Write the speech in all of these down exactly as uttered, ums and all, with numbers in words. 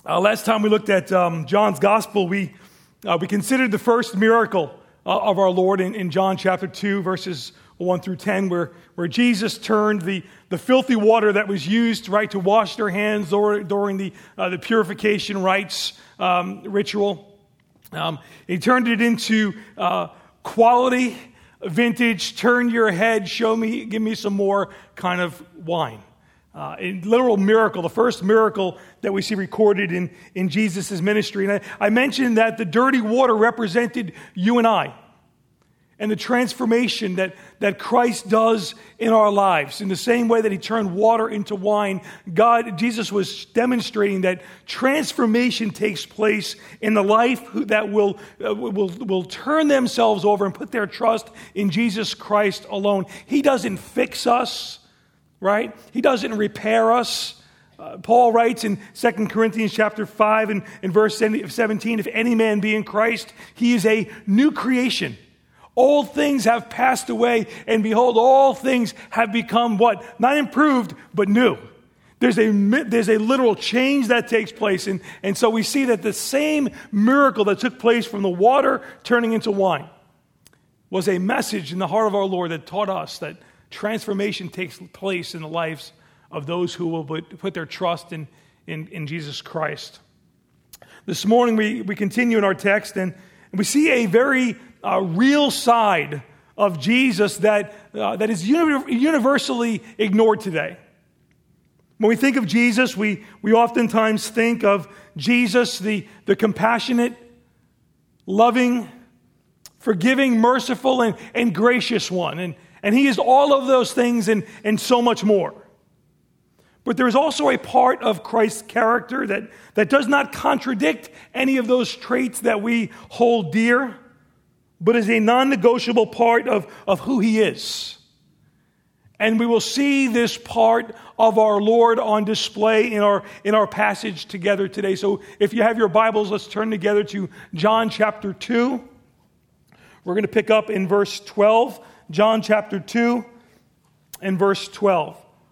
Uh, last time we looked at um, John's Gospel, we uh, we considered the first miracle uh, of our Lord in, in John chapter two, verses one through ten, where, where Jesus turned the, the filthy water that was used, right, to wash their hands or, during the uh, the purification rites um, ritual. Um, he turned it into uh, quality, vintage, turn your head, show me, give me some more kind of wine. Uh, a literal miracle, the first miracle that we see recorded in, in Jesus' ministry. And I, I mentioned that the dirty water represented you and I and the transformation that, that Christ does in our lives. In the same way that he turned water into wine, God, Jesus was demonstrating that transformation takes place in the life that will, uh, will, will turn themselves over and put their trust in Jesus Christ alone. He doesn't fix us. Right? He doesn't repair us. Uh, Paul writes in Second Corinthians chapter five and, and verse seventeen, if any man be in Christ, he is a new creation. Old things have passed away, and behold, all things have become what? Not improved, but new. There's a, there's a literal change that takes place. And, and so we see that the same miracle that took place from the water turning into wine was a message in the heart of our Lord that taught us that transformation takes place in the lives of those who will put their trust in, in, in Jesus Christ. This morning we, we continue in our text and we see a very uh, real side of Jesus that, uh, that is uni- universally ignored today. When we think of Jesus, we, we oftentimes think of Jesus, the, the compassionate, loving, forgiving, merciful, and, and gracious one. And And he is all of those things and, and so much more. But there is also a part of Christ's character that, that does not contradict any of those traits that we hold dear, but is a non-negotiable part of, of who he is. And we will see this part of our Lord on display in our, in our passage together today. So if you have your Bibles, let's turn together to John chapter two. We're going to pick up in verse twelve. John chapter two and verse twelve.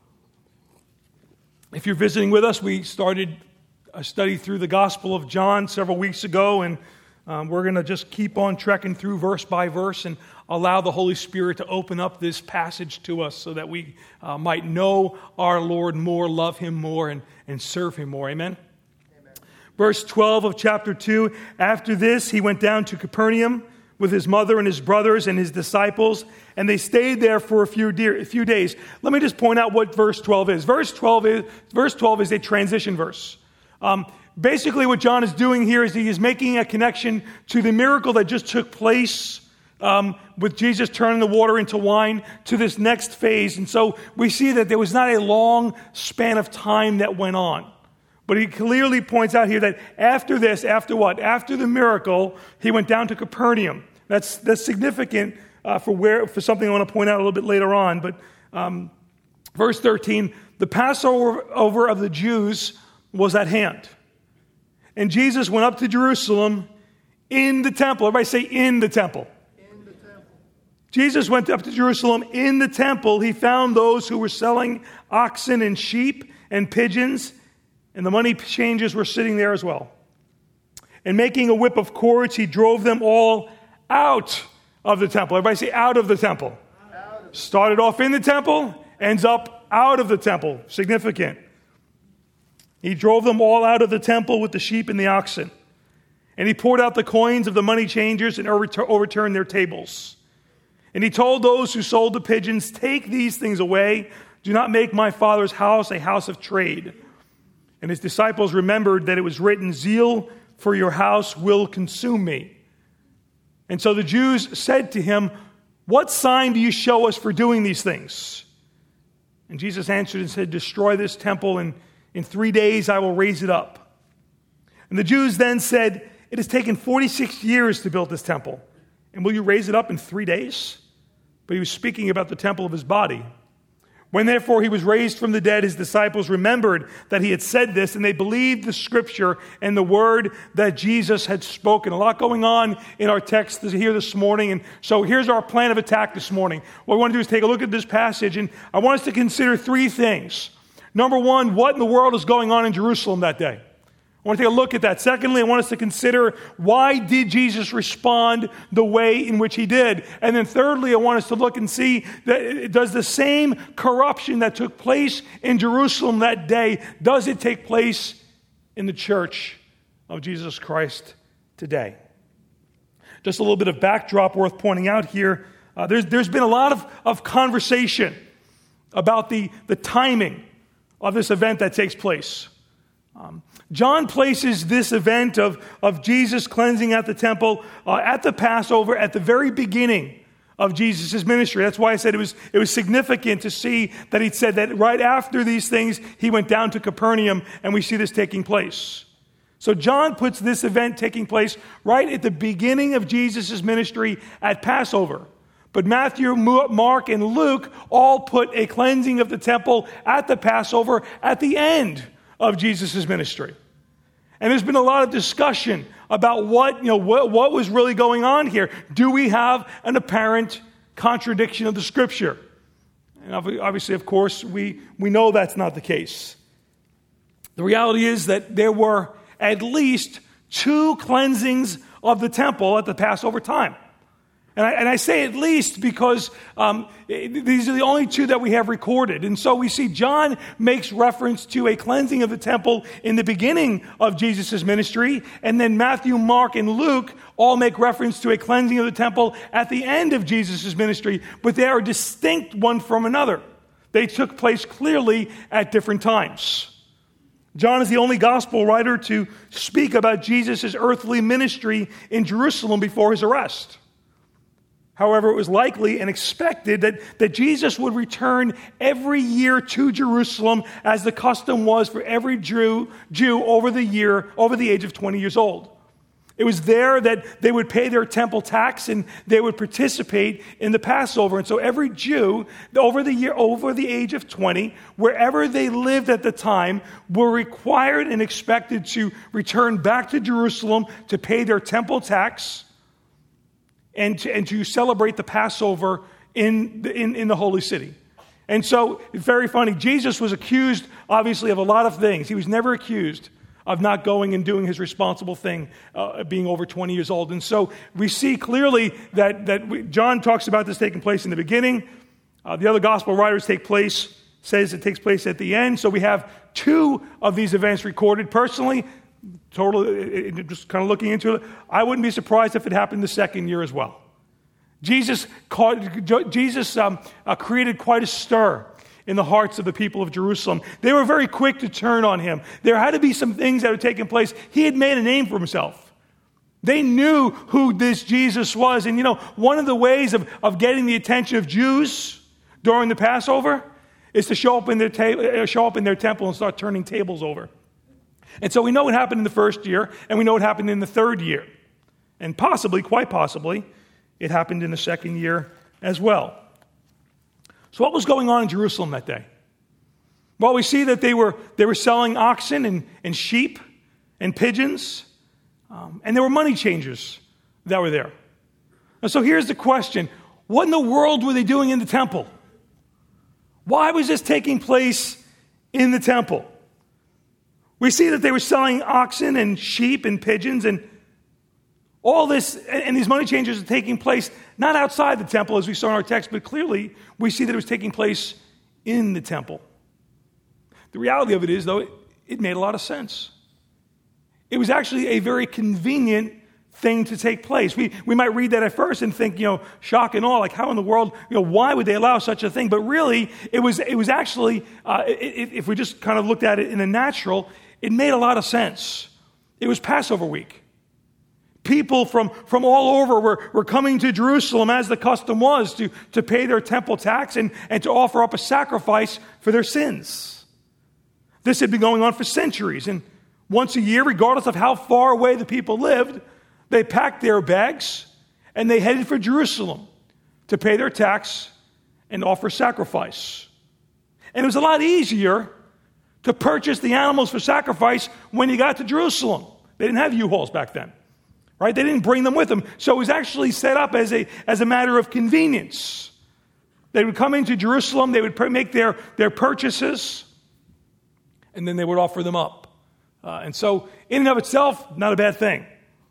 If you're visiting with us, we started a study through the Gospel of John several weeks ago, and um, we're going to just keep on trekking through verse by verse and allow the Holy Spirit to open up this passage to us so that we uh, might know our Lord more, love him more, and, and serve him more. Amen? Amen? Verse twelve of chapter two, after this he went down to Capernaum with his mother and his brothers and his disciples, and they stayed there for a few, de- a few days. Let me just point out what verse twelve is. Verse twelve is, verse twelve is a transition verse. Um, basically what John is doing here is he is making a connection to the miracle that just took place um, with Jesus turning the water into wine to this next phase. And so we see that there was not a long span of time that went on. But he clearly points out here that after this, after what? After the miracle, he went down to Capernaum. That's that's significant uh, for where for something I want to point out a little bit later on. But um, verse thirteen, the Passover over of the Jews was at hand. And Jesus went up to Jerusalem in the temple. Everybody say in the temple. In the temple. Jesus went up to Jerusalem in the temple. He found those who were selling oxen and sheep and pigeons, and the money changers were sitting there as well. And making a whip of cords, he drove them all out of the temple. Everybody say out of the temple. Out. Started off in the temple, ends up out of the temple. Significant. He drove them all out of the temple with the sheep and the oxen. And he poured out the coins of the money changers and overturned their tables. And he told those who sold the pigeons, take these things away. Do not make my Father's house a house of trade. And his disciples remembered that it was written, zeal for your house will consume me. And so the Jews said to him, what sign do you show us for doing these things? And Jesus answered and said, destroy this temple, and in three days I will raise it up. And the Jews then said, it has taken forty-six years to build this temple, and will you raise it up in three days? But he was speaking about the temple of his body. When therefore he was raised from the dead, his disciples remembered that he had said this, and they believed the scripture and the word that Jesus had spoken. A lot going on in our text here this morning, and so here's our plan of attack this morning. What we want to do is take a look at this passage, and I want us to consider three things. Number one, what in the world is going on in Jerusalem that day? I want to take a look at that. Secondly, I want us to consider, why did Jesus respond the way in which he did? And then thirdly, I want us to look and see, that does the same corruption that took place in Jerusalem that day, does it take place in the church of Jesus Christ today? Just a little bit of backdrop worth pointing out here. Uh, there's, there's been a lot of, of conversation about the, the timing of this event that takes place. Um, John places this event of, of Jesus cleansing at the temple, uh, at the Passover, at the very beginning of Jesus' ministry. That's why I said it was, it was significant to see that he said that right after these things, he went down to Capernaum, and we see this taking place. So John puts this event taking place right at the beginning of Jesus' ministry at Passover. But Matthew, Mark, and Luke all put a cleansing of the temple at the Passover at the end of Jesus' ministry. And there's been a lot of discussion about what, you know, what, what was really going on here. Do we have an apparent contradiction of the Scripture? And obviously, of course, we, we know that's not the case. The reality is that there were at least two cleansings of the temple at the Passover time. And I, and I say at least because um, these are the only two that we have recorded. And so we see John makes reference to a cleansing of the temple in the beginning of Jesus' ministry. And then Matthew, Mark, and Luke all make reference to a cleansing of the temple at the end of Jesus' ministry. But they are distinct one from another. They took place clearly at different times. John is the only gospel writer to speak about Jesus' earthly ministry in Jerusalem before his arrest. However, it was likely and expected that, that Jesus would return every year to Jerusalem, as the custom was for every Jew, Jew over the year, over the age of twenty years old. It was there that they would pay their temple tax and they would participate in the Passover. And so every Jew over the year, over the age of twenty, wherever they lived at the time, were required and expected to return back to Jerusalem to pay their temple tax and to, and to celebrate the Passover in the, in, in the holy city. And so, it's very funny, Jesus was accused, obviously, of a lot of things. He was never accused of not going and doing his responsible thing, uh, being over twenty years old. And so, we see clearly that, that we, John talks about this taking place in the beginning. Uh, the other gospel writers take place, says it takes place at the end. So we have two of these events recorded. Personally, Totally, just kind of looking into it, I wouldn't be surprised if it happened the second year as well. Jesus, caught, Jesus um, uh, created quite a stir in the hearts of the people of Jerusalem. They were very quick to turn on him. There had to be some things that had taken place. He had made a name for himself. They knew who this Jesus was. And you know, one of the ways of, of getting the attention of Jews during the Passover is to show up in their ta- show up in their temple and start turning tables over. And so we know what happened in the first year, and we know what happened in the third year. And possibly, quite possibly, it happened in the second year as well. So what was going on in Jerusalem that day? Well, we see that they were they were selling oxen and, and sheep and pigeons, um, and there were money changers that were there. And so here's the question. What in the world were they doing in the temple? Why was this taking place in the temple? We see that they were selling oxen and sheep and pigeons, and all this, and these money changes are taking place not outside the temple as we saw in our text, but clearly we see that it was taking place in the temple. The reality of it is, though, it, it made a lot of sense. It was actually a very convenient thing to take place. We we might read that at first and think, you know, shock and awe, like how in the world, you know, why would they allow such a thing? But really, it was it was actually, uh, it, if we just kind of looked at it in the natural, it made a lot of sense. It was Passover week. People from, from all over were, were coming to Jerusalem, as the custom was, to, to pay their temple tax and, and to offer up a sacrifice for their sins. This had been going on for centuries. And once a year, regardless of how far away the people lived, they packed their bags and they headed for Jerusalem to pay their tax and offer sacrifice. And it was a lot easier to purchase the animals for sacrifice when you got to Jerusalem. They didn't have U-Hauls back then, right? They didn't bring them with them. So it was actually set up as a, as a matter of convenience. They would come into Jerusalem, they would make their, their purchases, and then they would offer them up Uh, and so, in and of itself, not a bad thing.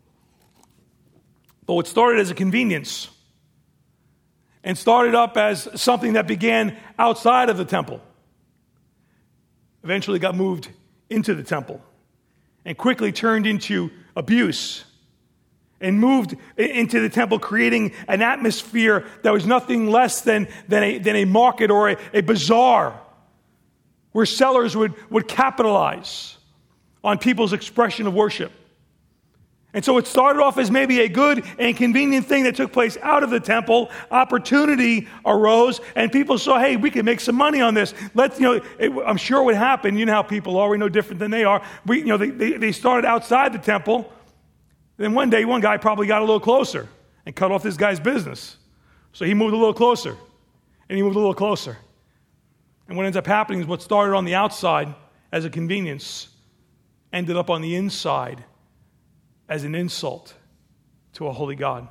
But what started as a convenience and started up as something that began outside of the temple eventually got moved into the temple and quickly turned into abuse and moved into the temple, creating an atmosphere that was nothing less than, than, a, than a market or a, a bazaar where sellers would, would capitalize on people's expression of worship. And so it started off as maybe a good and convenient thing that took place out of the temple. Opportunity arose, and people saw, hey, we can make some money on this. Let's, you know, it, I'm sure it would happen. You know how people are. We know different than they are. We, you know, they, they, they started outside the temple. Then one day, one guy probably got a little closer and cut off this guy's business. So he moved a little closer, and he moved a little closer. And what ends up happening is what started on the outside as a convenience ended up on the inside as an insult to a holy God.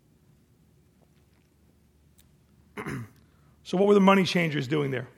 So what were the money changers doing there?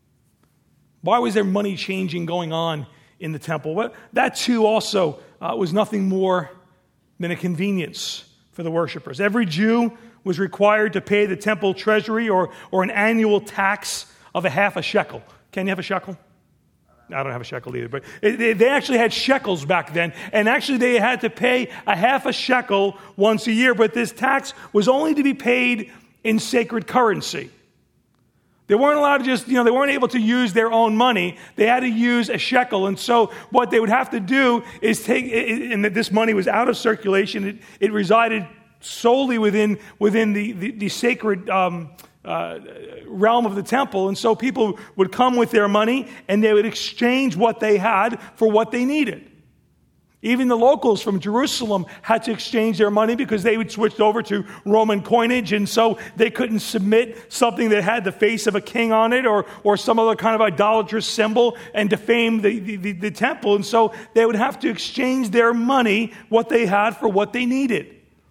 Why was there money changing going on in the temple? Well, that too also uh, was nothing more than a convenience for the worshipers. Every Jew was required to pay the temple treasury or, or an annual tax of a half a shekel. Can you have a shekel? I don't have a shekel either, but it, they actually had shekels back then, and actually they had to pay a half a shekel once a year, but this tax was only to be paid in sacred currency. They weren't allowed to just, you know, they weren't able to use their own money. They had to use a shekel, and so what they would have to do is take, and this money was out of circulation, it, it resided solely within, within the, the, the sacred um Uh, realm of the temple, and so people would come with their money and they would exchange what they had for what they needed. Even the locals from Jerusalem had to exchange their money because they would switch over to Roman coinage, and so they couldn't submit something that had the face of a king on it or or some other kind of idolatrous symbol and defame the, the, the, the temple, and so they would have to exchange their money, what they had, for what they needed.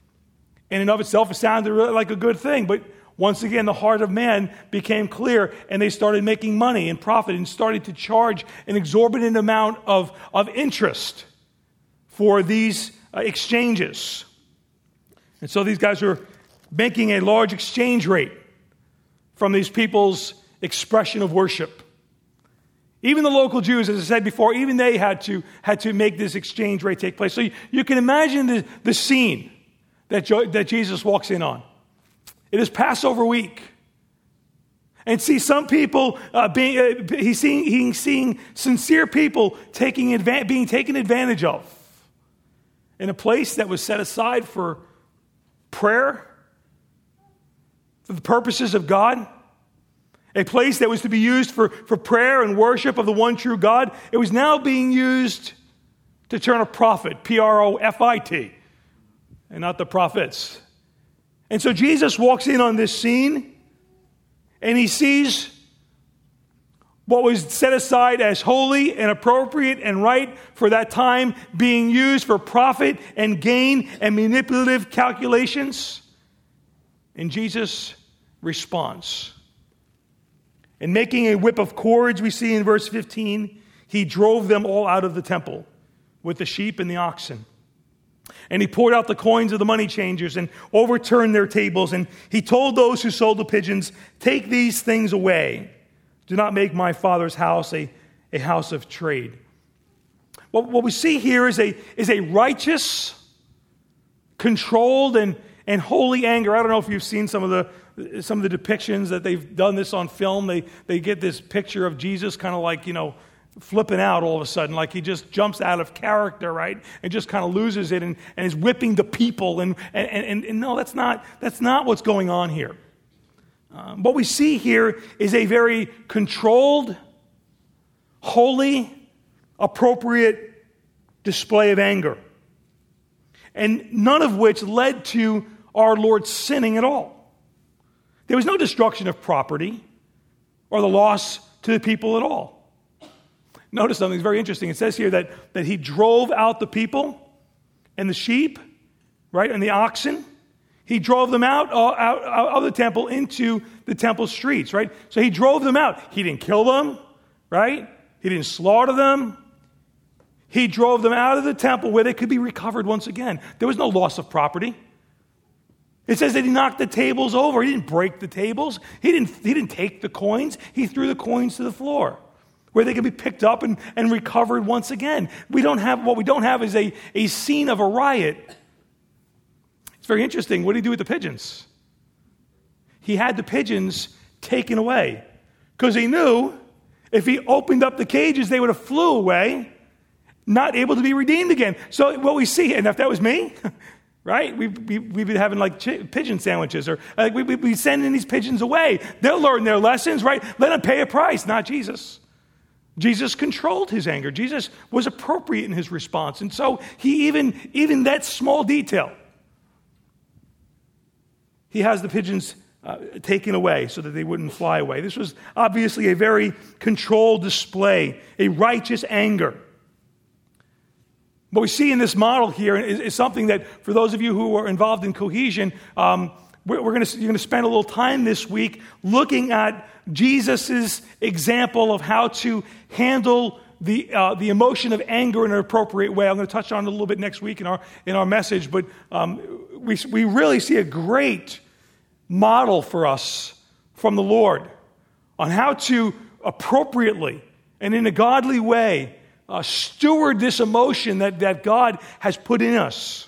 In and of itself, it sounded really like a good thing, but once again, the heart of man became clear, and they started making money and profit and started to charge an exorbitant amount of, of interest for these uh, exchanges. And so these guys were making a large exchange rate from these people's expression of worship. Even the local Jews, as I said before, even they had to, had to make this exchange rate take place. So you, you can imagine the, the scene that, jo- that Jesus walks in on. It is Passover week. And see some people, uh, being, uh, he's, seeing, he's seeing sincere people taking adva- being taken advantage of in a place that was set aside for prayer, for the purposes of God, a place that was to be used for, for prayer and worship of the one true God. It was now being used to turn a profit, P R O F I T, and not the prophets. And so Jesus walks in on this scene, and he sees what was set aside as holy and appropriate and right for that time being used for profit and gain and manipulative calculations. And Jesus responds. And making a whip of cords, we see in verse fifteen, he drove them all out of the temple with the sheep and the oxen. And he poured out the coins of the money changers and overturned their tables. And he told those who sold the pigeons, take these things away. Do not make my Father's house a, a house of trade. What, what we see here is a, is a righteous, controlled, and, and holy anger. I don't know if you've seen some of the some of the depictions that they've done this on film. They, they get this picture of Jesus kind of like, you know, flipping out all of a sudden, like he just jumps out of character, right? And just kind of loses it and, and is whipping the people. And, and, and, and no, that's not, that's not what's going on here. Um, what we see here is a very controlled, holy, appropriate display of anger. And none of which led to our Lord sinning at all. There was no destruction of property or the loss to the people at all. Notice something very interesting. It says here that, that he drove out the people and the sheep, right, and the oxen. He drove them out, uh, out, out of the temple into the temple streets, right? So he drove them out. He didn't kill them, right? He didn't slaughter them. He drove them out of the temple where they could be recovered once again. There was no loss of property. It says that he knocked the tables over. He didn't break the tables. He didn't, he didn't take the coins. He threw the coins to the floor where they could be picked up and, and recovered once again. We don't have, what we don't have is a, a scene of a riot. It's very interesting. What did he do with the pigeons? He had the pigeons taken away because he knew if he opened up the cages, they would have flew away, not able to be redeemed again. So what we see, and if that was me, right? We, we, we've been having like ch- pigeon sandwiches, or like we, we, we sending these pigeons away. They'll learn their lessons, right? Let them pay a price, not Jesus. Jesus controlled his anger. Jesus was appropriate in his response. And so he even, even that small detail, he has the pigeons uh, taken away so that they wouldn't fly away. This was obviously a very controlled display, a righteous anger. What we see in this model here is, is something that, for those of you who are involved in Cohesion, um, we're, we're going to you're going to spend a little time this week looking at Jesus' example of how to handle the uh, the emotion of anger in an appropriate way. I'm going to touch on it a little bit next week in our in our message, but um, we we really see a great model for us from the Lord on how to appropriately and in a godly way Uh, steward this emotion that, that God has put in us.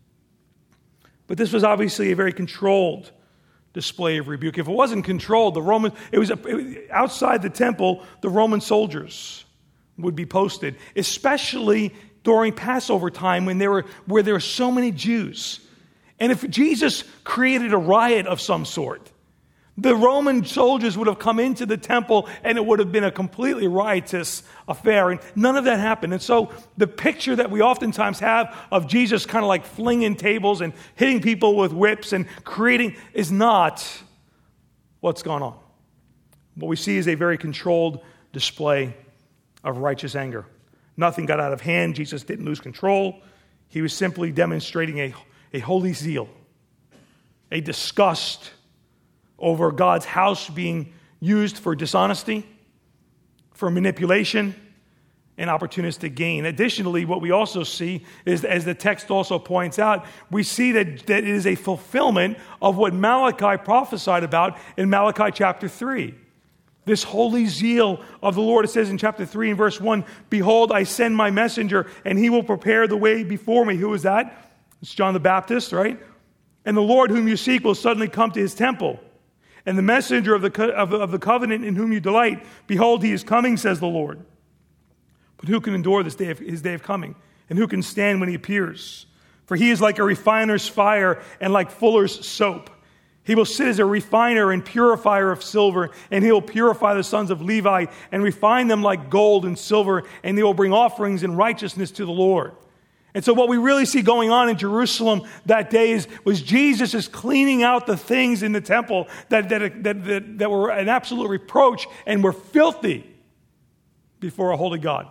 But this was obviously a very controlled display of rebuke. If it wasn't controlled, the Roman, it was, a, it was outside the temple, the Roman soldiers would be posted, especially during Passover time when there were where there were so many Jews. And if Jesus created a riot of some sort, the Roman soldiers would have come into the temple and it would have been a completely riotous affair. And none of that happened. And so the picture that we oftentimes have of Jesus kind of like flinging tables and hitting people with whips and creating is not what's gone on. What we see is a very controlled display of righteous anger. Nothing got out of hand. Jesus didn't lose control. He was simply demonstrating a, a holy zeal, a disgust over God's house being used for dishonesty, for manipulation, and opportunistic gain. Additionally, what we also see is, as the text also points out, we see that, that it is a fulfillment of what Malachi prophesied about in Malachi chapter three. This holy zeal of the Lord, it says in chapter three and verse one, "Behold, I send my messenger, and he will prepare the way before me." Who is that? It's John the Baptist, right? "And the Lord whom you seek will suddenly come to his temple. And the messenger of the, co- of, of the covenant in whom you delight, behold, he is coming, says the Lord. But who can endure this day of, his day of coming? And who can stand when he appears? For he is like a refiner's fire and like fuller's soap. He will sit as a refiner and purifier of silver, and he will purify the sons of Levi and refine them like gold and silver, and they will bring offerings in righteousness to the Lord." And so what we really see going on in Jerusalem that day is, was Jesus is cleaning out the things in the temple that, that, that, that, that were an absolute reproach and were filthy before a holy God.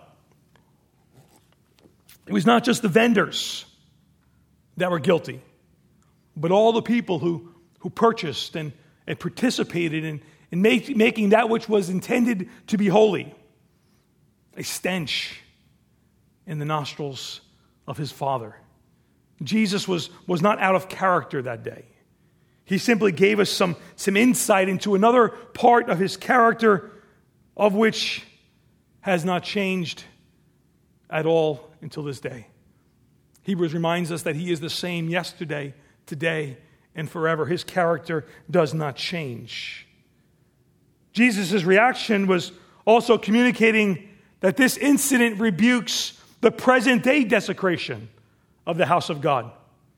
It was not just the vendors that were guilty, but all the people who, who purchased and, and participated in, in make, making that which was intended to be holy a stench in the nostrils of his Father. Jesus was, was not out of character that day. He simply gave us some, some insight into another part of his character, of which has not changed at all until this day. Hebrews reminds us that he is the same yesterday, today, and forever. His character does not change. Jesus' reaction was also communicating that this incident rebukes the present-day desecration of the house of God.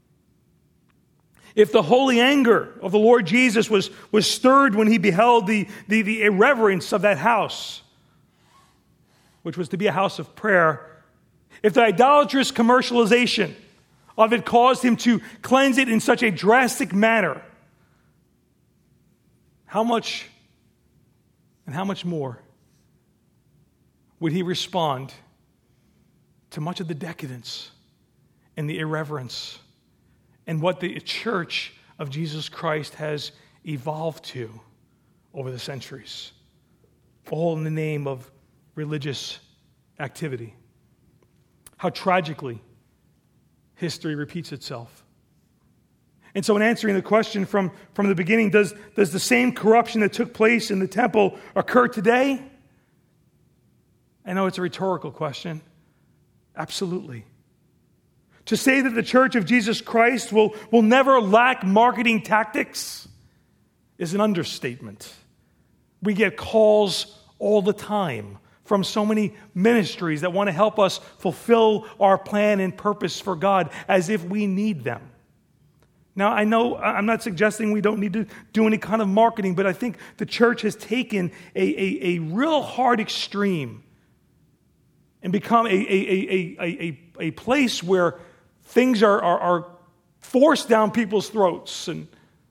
If the holy anger of the Lord Jesus was, was stirred when he beheld the, the, the irreverence of that house, which was to be a house of prayer, if the idolatrous commercialization of it caused him to cleanse it in such a drastic manner, how much and how much more would he respond to much of the decadence and the irreverence and what the church of Jesus Christ has evolved to over the centuries, all in the name of religious activity? how tragically history repeats itself. And so in answering the question from, from the beginning, does, does the same corruption that took place in the temple occur today? I know it's a rhetorical question. Absolutely. To say that the Church of Jesus Christ will, will never lack marketing tactics is an understatement. We get calls all the time from so many ministries that want to help us fulfill our plan and purpose for God as if we need them. Now, I know I'm not suggesting we don't need to do any kind of marketing, but I think the church has taken a, a, a real hard extreme and become a, a, a, a, a, a place where things are, are, are forced down people's throats. And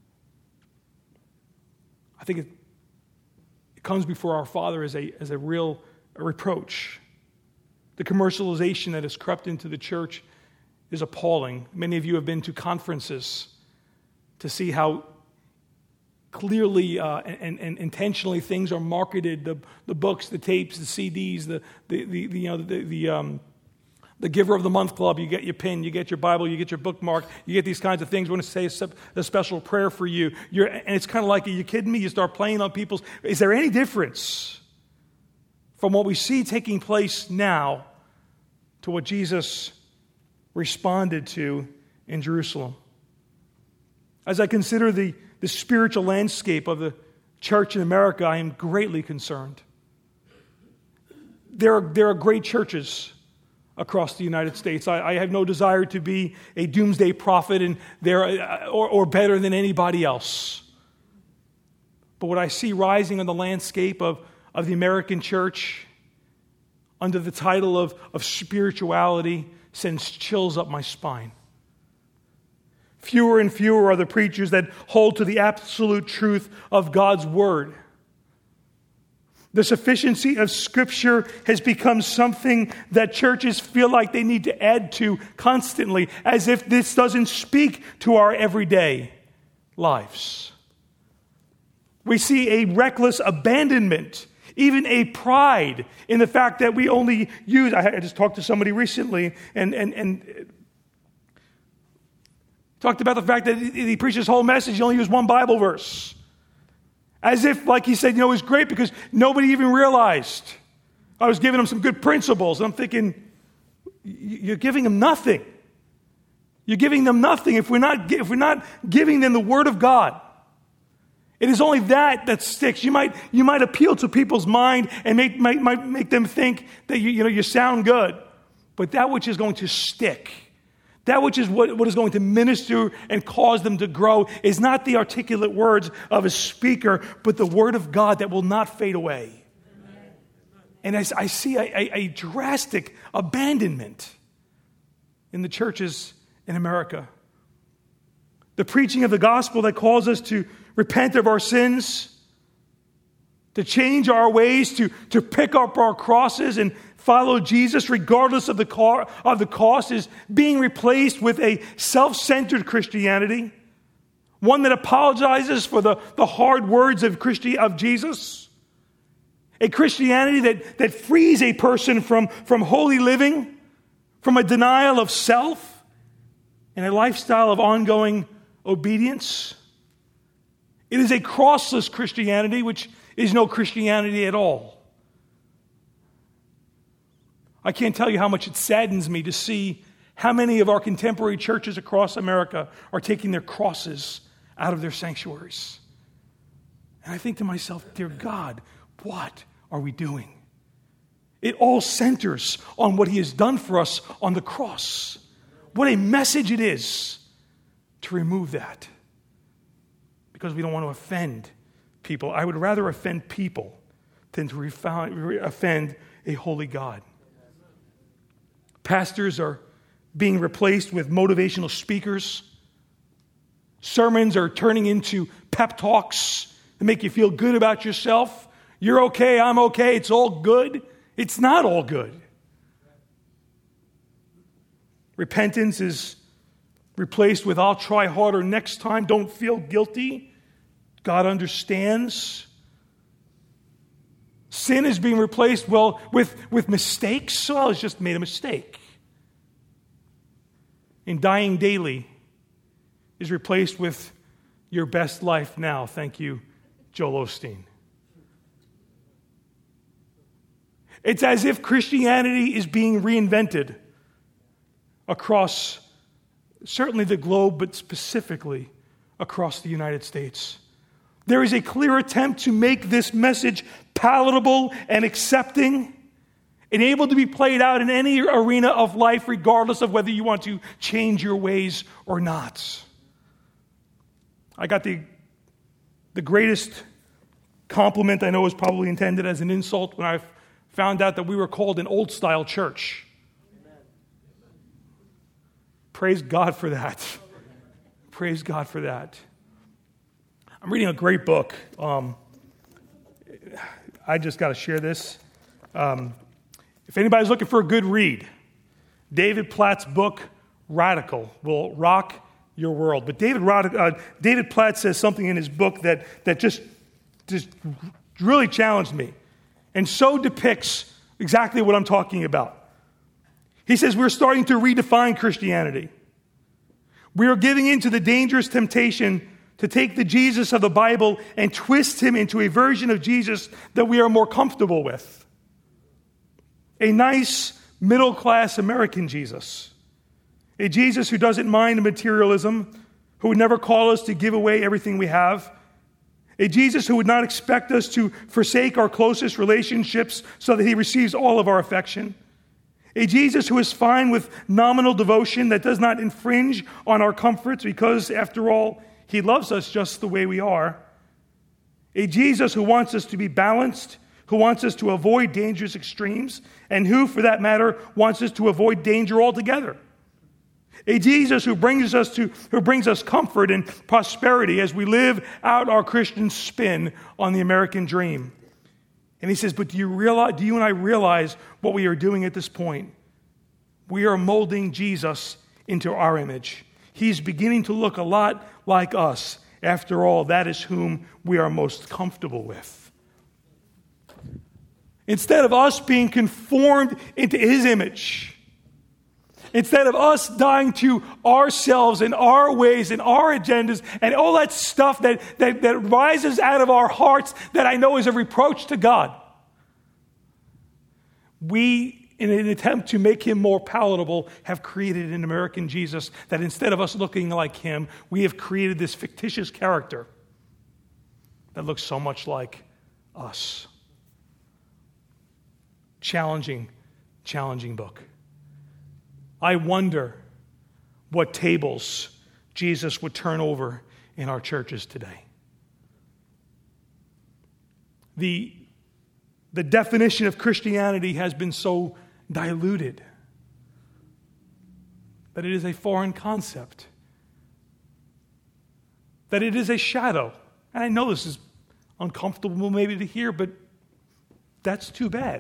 I think it, it comes before our Father as a, as a real a reproach. The commercialization that has crept into the church is appalling. Many of you have been to conferences to see how clearly uh, and, and intentionally things are marketed, the, the books, the tapes, the C Ds, the, the, the, the you know, the, the, um, the Giver of the Month Club, you get your pin, you get your Bible, you get your bookmark, you get these kinds of things. We want to say a, a special prayer for you. You're, and it's kind of like, are you kidding me? You start playing on people's... Is there any difference from what we see taking place now to what Jesus responded to in Jerusalem? As I consider the, the spiritual landscape of the church in America, I am greatly concerned. There are, there are great churches across the United States. I, I have no desire to be a doomsday prophet and there or, or better than anybody else. But what I see rising on the landscape of, of the American church under the title of, of spirituality sends chills up my spine. Fewer and fewer are the preachers that hold to the absolute truth of God's Word. The sufficiency of Scripture has become something that churches feel like they need to add to constantly, as if this doesn't speak to our everyday lives. We see a reckless abandonment, even a pride in the fact that we only use... I just talked to somebody recently, and and and... talked about the fact that he preached his whole message, he only used one Bible verse. As if, like he said, you know, it was great because nobody even realized. I was giving him some good principles. And I'm thinking, you're giving them nothing. You're giving them nothing if we're not, if we're not giving them the Word of God. It is only that that sticks. You might, you might appeal to people's mind and make, might, might make them think that you, you know, you sound good. But that which is going to stick, that which is what, what is going to minister and cause them to grow is not the articulate words of a speaker, but the Word of God that will not fade away. Amen. And I, I see a, a, a drastic abandonment in the churches in America. The preaching of the gospel that calls us to repent of our sins, to change our ways, to, to pick up our crosses and follow Jesus regardless of the, car, of the cost is being replaced with a self-centered Christianity, one that apologizes for the, the hard words of, Christi, of Jesus, a Christianity that, that frees a person from, from holy living, from a denial of self, and a lifestyle of ongoing obedience. It is a crossless Christianity, which is no Christianity at all. I can't tell you how much it saddens me to see how many of our contemporary churches across America are taking their crosses out of their sanctuaries. And I think to myself, dear God, what are we doing? It all centers on what He has done for us on the cross. What a message it is to remove that. Because we don't want to offend people. I would rather offend people than to offend a holy God. Pastors are being replaced with motivational speakers. Sermons are turning into pep talks to make you feel good about yourself. You're okay, I'm okay, it's all good. It's not all good. Repentance is replaced with I'll try harder next time, don't feel guilty. God understands. Sin is being replaced, well, with, with mistakes. So I was just made a mistake. in dying daily is replaced with your best life now. Thank you, Joel Osteen. It's as if Christianity is being reinvented across certainly the globe, but specifically across the United States. There is a clear attempt to make this message palatable and accepting and able to be played out in any arena of life, regardless of whether you want to change your ways or not. I got the, the greatest compliment I know was probably intended as an insult when I found out that we were called an old-style church. Amen. Praise God for that. Praise God for that. I'm reading a great book. Um, I just got to share this. Um, if anybody's looking for a good read, David Platt's book, Radical, will rock your world. But David uh, David Platt says something in his book that, that just, just really challenged me and so depicts exactly what I'm talking about. He says we're starting to redefine Christianity. We are giving in to the dangerous temptation to take the Jesus of the Bible and twist him into a version of Jesus that we are more comfortable with. A nice, middle-class American Jesus. A Jesus who doesn't mind materialism, who would never call us to give away everything we have. A Jesus who would not expect us to forsake our closest relationships so that he receives all of our affection. A Jesus who is fine with nominal devotion that does not infringe on our comforts because, after all, he loves us just the way we are. A Jesus who wants us to be balanced, who wants us to avoid dangerous extremes, and who, for that matter, wants us to avoid danger altogether. A Jesus who brings us to, who brings us comfort and prosperity as we live out our Christian spin on the American dream. And he says, but do you realize, do you and I realize what we are doing at this point? We are molding Jesus into our image. He's beginning to look a lot like us. After all, that is whom we are most comfortable with. Instead of us being conformed into his image, instead of us dying to ourselves and our ways and our agendas and all that stuff that, that, that rises out of our hearts that I know is a reproach to God, we, in an attempt to make him more palatable, have created an American Jesus that instead of us looking like him, we have created this fictitious character that looks so much like us. Challenging, challenging book. I wonder what tables Jesus would turn over in our churches today. The, the definition of Christianity has been so diluted that it is a foreign concept, that it is a shadow. And I know this is uncomfortable maybe to hear, but that's too bad.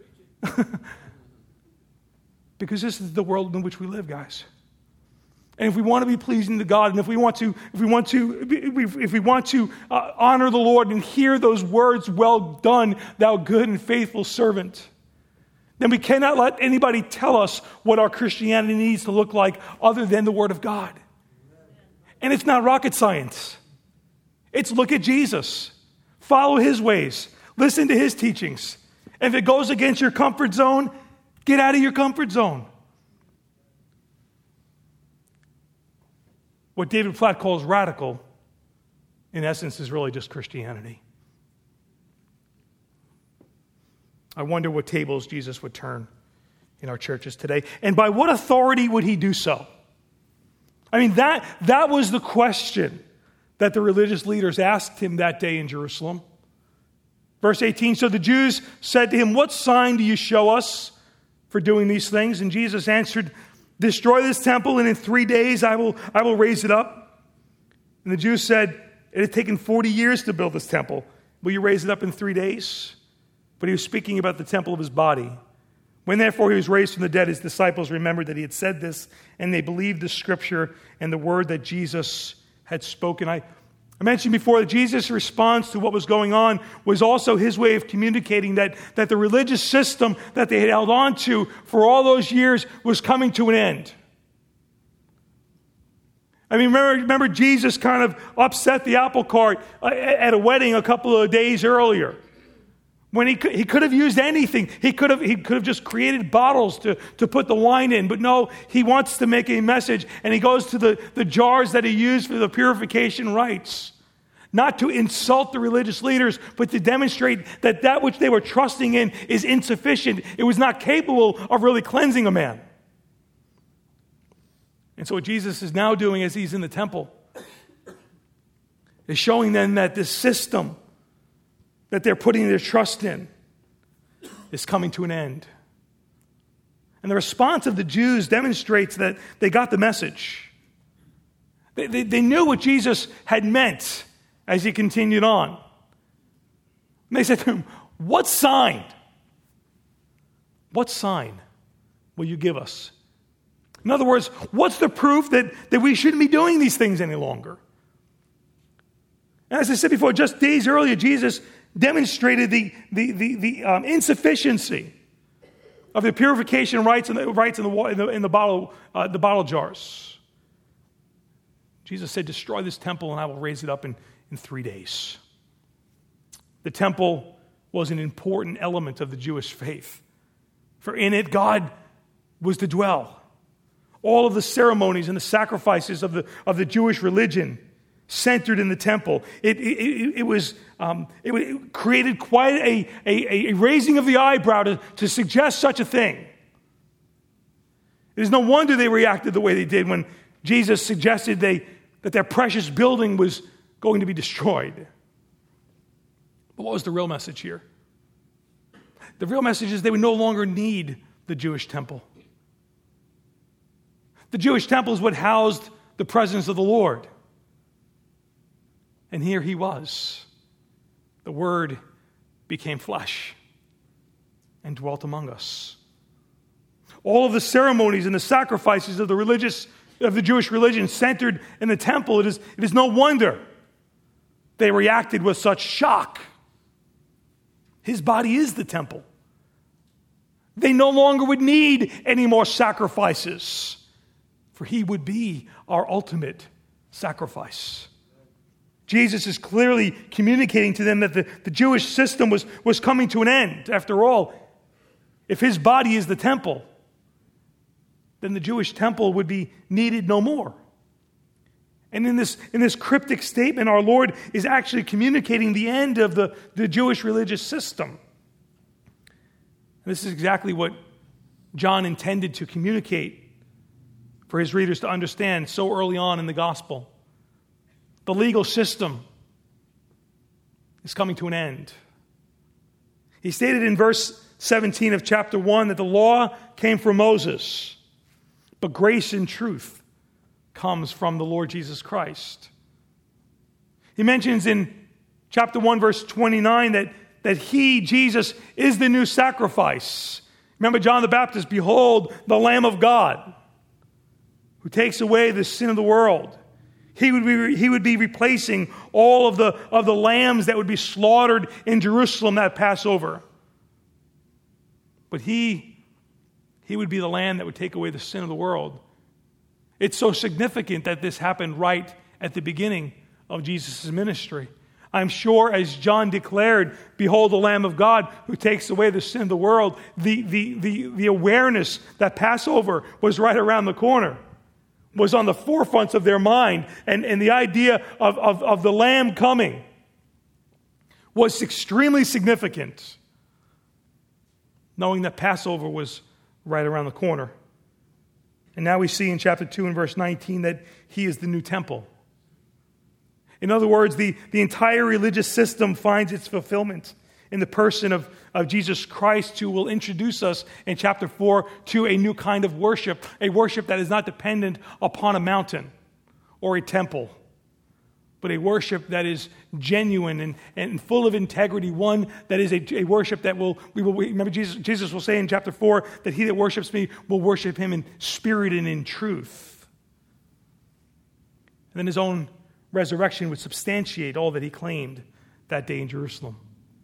Because this is the world in which we live, guys. And if we want to be pleasing to God, and if we want to, if we want to, if we want to uh, honor the Lord and hear those words, "Well done, thou good and faithful servant," then we cannot let anybody tell us what our Christianity needs to look like other than the Word of God. And it's not rocket science. It's look at Jesus, follow his ways, listen to his teachings. And if it goes against your comfort zone, get out of your comfort zone. What David Platt calls radical, in essence, is really just Christianity. I wonder what tables Jesus would turn in our churches today. And by what authority would he do so? I mean, that, that was the question that the religious leaders asked him that day in Jerusalem. Verse eighteen, so the Jews said to him, what sign do you show us for doing these things? And Jesus answered, destroy this temple, and in three days I will, I will raise it up. And the Jews said, it had taken forty years to build this temple. Will you raise it up in three days? But he was speaking about the temple of his body. When therefore he was raised from the dead, his disciples remembered that he had said this, and they believed the scripture and the word that Jesus had spoken. I I mentioned before that Jesus' response to what was going on was also his way of communicating that, that the religious system that they had held on to for all those years was coming to an end. I mean, remember, remember Jesus kind of upset the apple cart at a wedding a couple of days earlier. When he could, he could have used anything. He could have, he could have just created bottles to, to put the wine in. But no, he wants to make a message. And he goes to the, the jars that he used for the purification rites. Not to insult the religious leaders, but to demonstrate that that which they were trusting in is insufficient. It was not capable of really cleansing a man. And so what Jesus is now doing as he's in the temple is showing them that this system that they're putting their trust in is coming to an end. And the response of the Jews demonstrates that they got the message. They, they, they knew what Jesus had meant as he continued on. And they said to him, what sign? What sign will you give us? In other words, what's the proof that, that we shouldn't be doing these things any longer? And as I said before, just days earlier, Jesus demonstrated the, the, the, the um, insufficiency of the purification rites in the, rites in the, in the, in the, bottle, uh, the bottle jars. Jesus said, destroy this temple and I will raise it up in, in three days. The temple was an important element of the Jewish faith. For in it, God was to dwell. All of the ceremonies and the sacrifices of the, of the Jewish religion centered in the temple. It, it, it, was um, it, it created quite a, a, a raising of the eyebrow to, to suggest such a thing. It is no wonder they reacted the way they did when Jesus suggested they, that their precious building was going to be destroyed. But what was the real message here? The real message is they would no longer need the Jewish temple. The Jewish temple is what housed the presence of the Lord. And here he was. The Word became flesh and dwelt among us. All of the ceremonies and the sacrifices of the religious of the Jewish religion centered in the temple. It is, it is no wonder they reacted with such shock. His body is the temple. They no longer would need any more sacrifices, for he would be our ultimate sacrifice. Jesus is clearly communicating to them that the, the Jewish system was, was coming to an end. After all, if his body is the temple, then the Jewish temple would be needed no more. And in this, in this cryptic statement, our Lord is actually communicating the end of the, the Jewish religious system. And this is exactly what John intended to communicate for his readers to understand so early on in the gospel. The legal system is coming to an end. He stated in verse seventeen of chapter one that the law came from Moses, but grace and truth comes from the Lord Jesus Christ. He mentions in chapter one, verse twenty-nine, that, that he, Jesus, is the new sacrifice. Remember John the Baptist, behold, the Lamb of God, who takes away the sin of the world. He would be, he would be replacing all of the, of the lambs that would be slaughtered in Jerusalem that Passover. But he, he would be the lamb that would take away the sin of the world. It's so significant that this happened right at the beginning of Jesus' ministry. I'm sure as John declared, behold the Lamb of God who takes away the sin of the world, the, the, the, the awareness that Passover was right around the corner was on the forefronts of their mind. And, and the idea of, of, of the Lamb coming was extremely significant, knowing that Passover was right around the corner. And now we see in chapter two and verse nineteen that he is the new temple. In other words, the, the entire religious system finds its fulfillment in the person of, of Jesus Christ, who will introduce us in chapter four to a new kind of worship, a worship that is not dependent upon a mountain or a temple, but a worship that is genuine and, and full of integrity, one that is a, a worship that will, we will, remember Jesus, Jesus will say in chapter four that he that worships me will worship him in spirit and in truth. And then his own resurrection would substantiate all that he claimed that day in Jerusalem.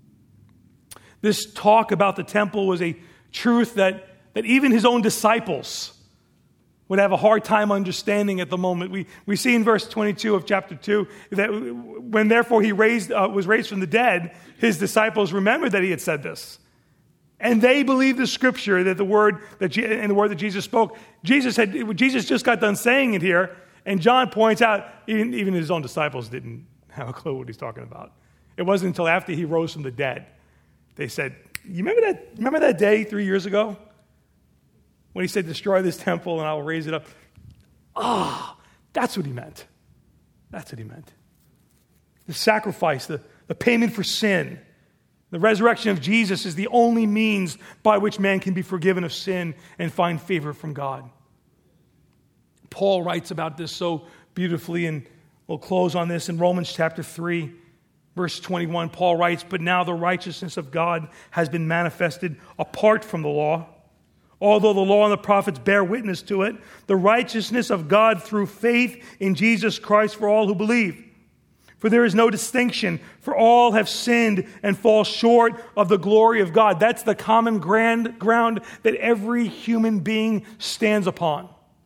This talk about the temple was a truth that, that even his own disciples would have a hard time understanding at the moment. We, we see in verse twenty-two of chapter two that when therefore he raised, uh, was raised from the dead, his disciples remembered that he had said this. And they believed the scripture that the word that Je- and the word that Jesus spoke. Jesus had Jesus just got done saying it here, and John points out even, even his own disciples didn't have a clue what he's talking about. It wasn't until after he rose from the dead they said, "You remember that? Remember that day three years ago?" When he said, "Destroy this temple and I will raise it up." Ah, oh, that's what he meant. That's what he meant. The sacrifice, the, the payment for sin, the resurrection of Jesus is the only means by which man can be forgiven of sin and find favor from God. Paul writes about this so beautifully, and we'll close on this in Romans chapter three, verse twenty-one. Paul writes, "But now the righteousness of God has been manifested apart from the law. Although the law and the prophets bear witness to it, the righteousness of God through faith in Jesus Christ for all who believe. For there is no distinction, for all have sinned and fall short of the glory of God." That's the common grand ground that every human being stands upon.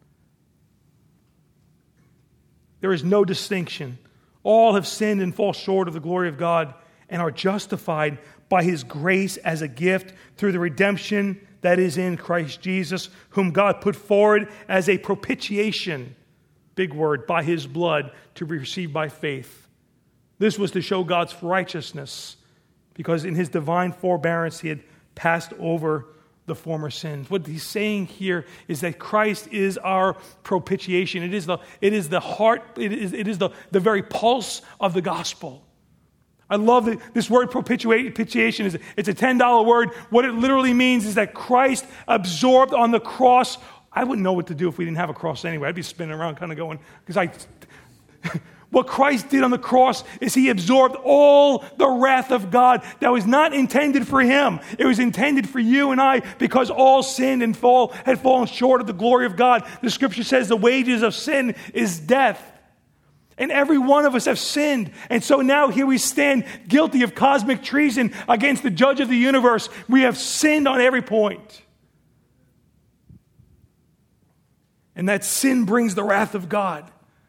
There is no distinction. All have sinned and fall short of the glory of God and are justified by His grace as a gift through the redemption that is in Christ Jesus, whom God put forward as a propitiation, big word, by His blood to be received by faith. This was to show God's righteousness, because in His divine forbearance He had passed over the former sins. What he's saying here is that Christ is our propitiation. It is the, it is the heart, it is, it is the, the very pulse of the gospel. I love that this word propitiation. Is it's a ten dollar word. What it literally means is that Christ absorbed on the cross. I wouldn't know what to do if we didn't have a cross anyway. I'd be spinning around kind of going, because I... What Christ did on the cross is He absorbed all the wrath of God that was not intended for Him. It was intended for you and I, because all sinned and fall had fallen short of the glory of God. The scripture says the wages of sin is death. And every one of us have sinned. And so now here we stand guilty of cosmic treason against the judge of the universe. We have sinned on every point. And that sin brings the wrath of God.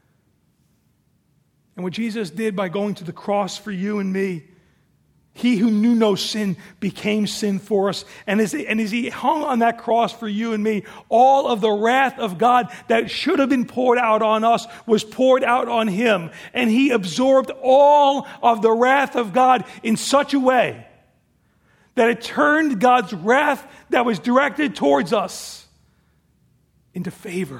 And what Jesus did by going to the cross for you and me, He who knew no sin became sin for us. And as, and as He hung on that cross for you and me, all of the wrath of God that should have been poured out on us was poured out on Him. And He absorbed all of the wrath of God in such a way that it turned God's wrath that was directed towards us into favor.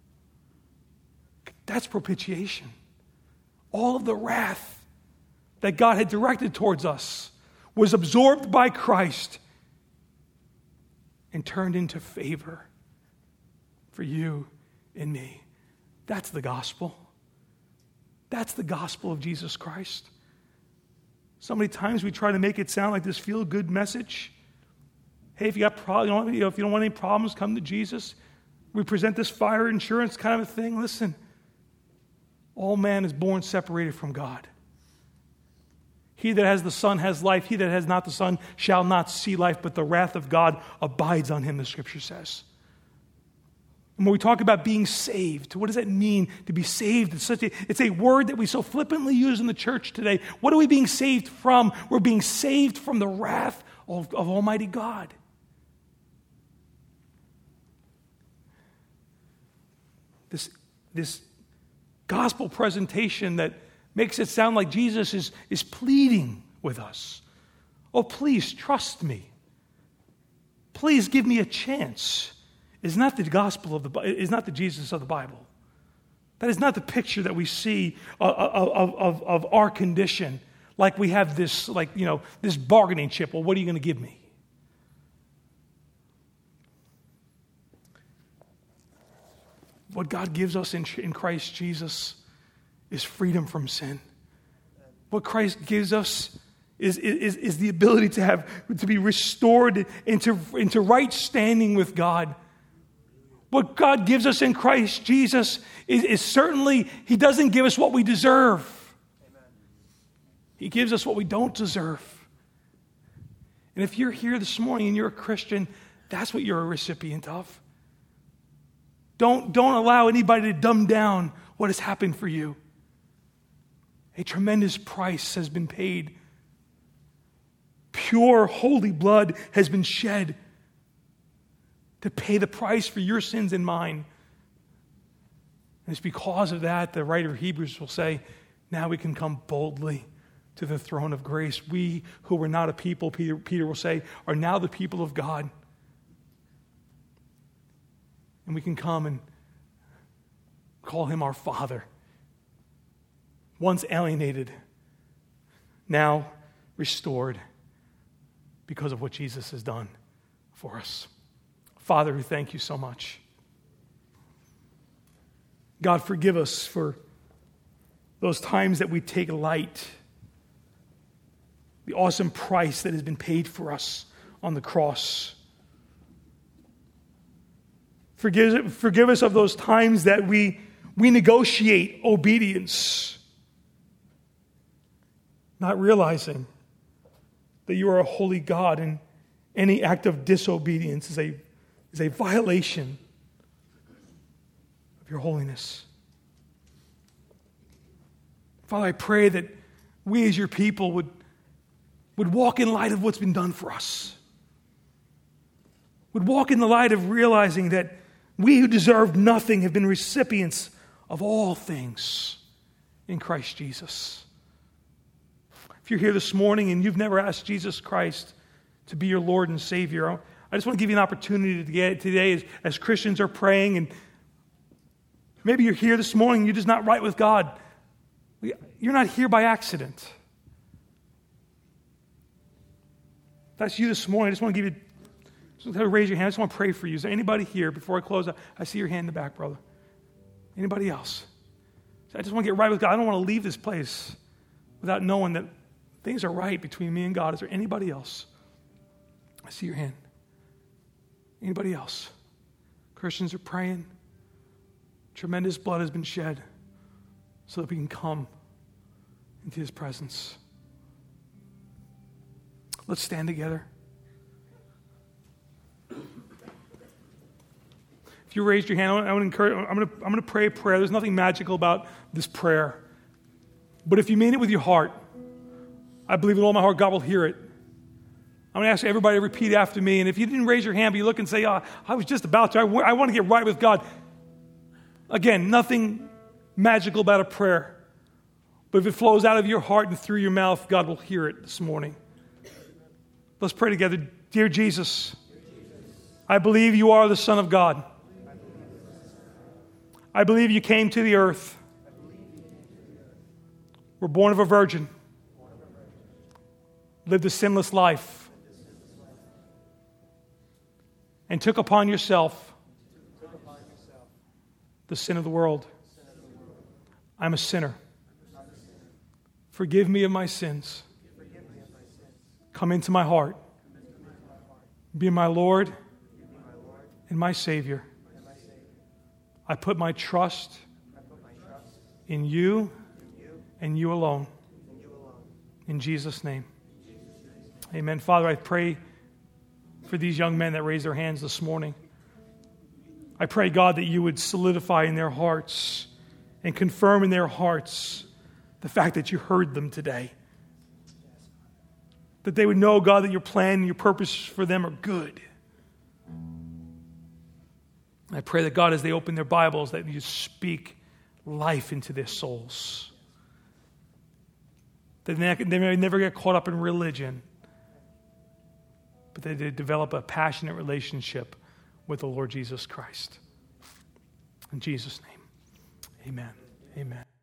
That's propitiation. All of the wrath that God had directed towards us was absorbed by Christ and turned into favor for you and me. That's the gospel. That's the gospel of Jesus Christ. So many times we try to make it sound like this feel-good message. Hey, if you got problems, you know, if you don't want any problems, come to Jesus. We present this fire insurance kind of a thing. Listen, all man is born separated from God. He that has the Son has life. He that has not the Son shall not see life, but the wrath of God abides on him, the Scripture says. And when we talk about being saved, what does that mean to be saved? It's, such a, it's a word that we so flippantly use in the church today. What are we being saved from? We're being saved from the wrath of, of Almighty God. This, this gospel presentation that makes it sound like Jesus is, is pleading with us. Oh, please trust me. Please give me a chance. Is not the gospel of the is not the Jesus of the Bible. That is not the picture that we see of, of, of, of our condition. Like we have this, like you know, this bargaining chip. Well, what are you going to give me? What God gives us in, in Christ Jesus is freedom from sin. What Christ gives us is, is, is the ability to have to be restored into, into right standing with God. What God gives us in Christ Jesus is, is certainly, He doesn't give us what we deserve. Amen. He gives us what we don't deserve. And if you're here this morning and you're a Christian, that's what you're a recipient of. Don't, don't allow anybody to dumb down what has happened for you. A tremendous price has been paid. Pure, holy blood has been shed to pay the price for your sins and mine. And it's because of that, the writer of Hebrews will say, now we can come boldly to the throne of grace. We who were not a people, Peter, Peter will say, are now the people of God. And we can come and call him our Father. Once alienated, now restored because of what Jesus has done for us. Father, we thank you so much. God, forgive us for those times that we take light the awesome price that has been paid for us on the cross. Forgive, forgive us of those times that we, we negotiate obedience, not realizing that you are a holy God and any act of disobedience is a, is a violation of your holiness. Father, I pray that we as your people would, would walk in light of what's been done for us. Would walk in the light of realizing that we who deserve nothing have been recipients of all things in Christ Jesus. If you're here this morning and you've never asked Jesus Christ to be your Lord and Savior, I just want to give you an opportunity to get today as, as Christians are praying, and maybe you're here this morning and you're just not right with God. You're not here by accident. If that's you this morning, I just want to give you, just want to raise your hand. I just want to pray for you. Is there anybody here before I close? I see your hand in the back, brother. Anybody else? I just want to get right with God. I don't want to leave this place without knowing that things are right between me and God. Is there anybody else? I see your hand. Anybody else? Christians are praying. Tremendous blood has been shed so that we can come into his presence. Let's stand together. If you raised your hand, I want to encourage, I'm going to, I'm going to pray a prayer. There's nothing magical about this prayer. But if you mean it with your heart, I believe with all my heart God will hear it. I'm going to ask everybody to repeat after me. And if you didn't raise your hand, but you look and say, oh, I was just about to. I, w- I want to get right with God. Again, nothing magical about a prayer. But if it flows out of your heart and through your mouth, God will hear it this morning. Let's pray together. Dear Jesus, I believe you are the Son of God. I believe you came to the earth. Were born of a virgin. Lived a sinless life. And took upon yourself the sin of the world. I'm a sinner. Forgive me of my sins. Come into my heart. Be my Lord and my Savior. I put my trust in you and you alone. In Jesus' name. Amen. Father, I pray for these young men that raised their hands this morning. I pray, God, that you would solidify in their hearts and confirm in their hearts the fact that you heard them today. That they would know, God, that your plan and your purpose for them are good. I pray that, God, as they open their Bibles, that you speak life into their souls. That they may never get caught up in religion, but that they develop a passionate relationship with the Lord Jesus Christ. In Jesus' name, amen. Amen.